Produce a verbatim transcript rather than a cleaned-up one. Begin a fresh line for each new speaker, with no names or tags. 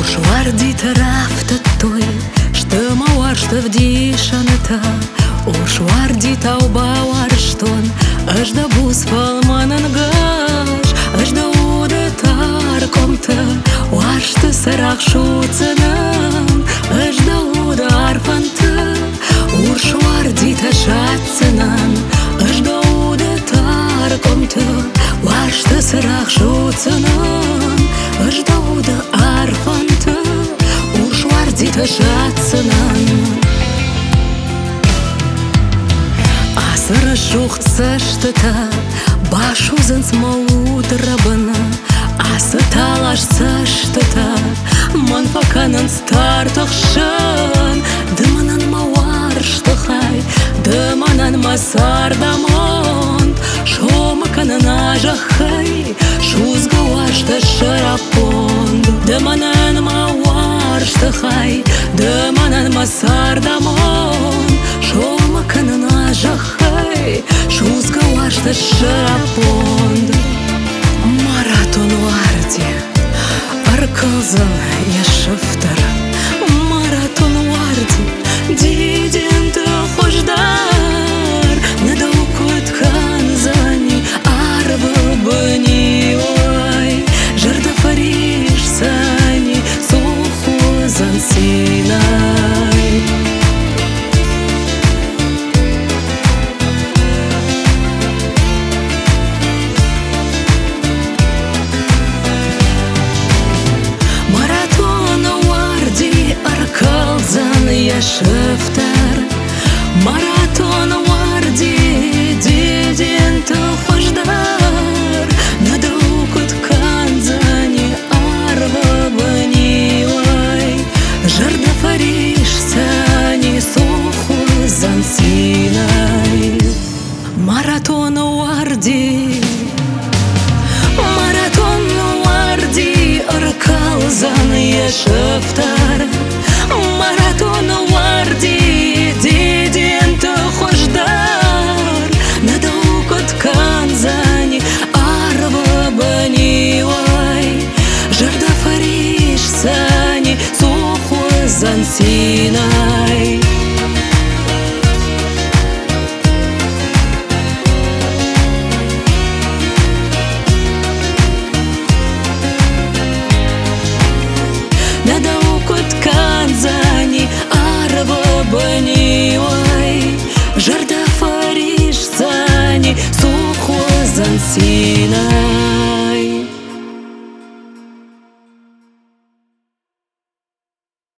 Ушварди тарафта той, что мауаршта в дишаната. Ушварди таубауарштон, аж да бус фалманангаш, аж да уда таркомта, уаршта сарахшуцанам, аж да уда арфанта. Ушварди ташатцанам, аж да уда таркомта, уаршта сарахшуцанам, аж да уда арфанта. Ушварди ташатцанам. Сарашух саштата, башу зэнс маут рабана, асаталаш саштата, ман факанан стартахшан, дыманан мауарштахай, дыманан масардамон, шомаканан ажахай, шузгавашта шарапонд, дыманан мауарштахай, дыманан масардамон, шомаканан ажахай, шузгавашта шарапонд. Маратон варди, аркалзан яшафтар, маратон варди, дидента хождар, надаукот ханзани, арва бани ой, жарда фариш сани, сухозан синай. Яшафтар, маратон варди, дидента хождар, надаукот канзани, арва бани ой, жарда фариш сани, сухозан синай. Маратон варди, маратон варди, аркалзан яшафтар, маратон варди, дидента хождар, надаукот канзани, арва бани ой, жарда фариш сани, сухозан синай. Надаукот канзани, арва бани ой, жарда фариш сани, сухозан синай.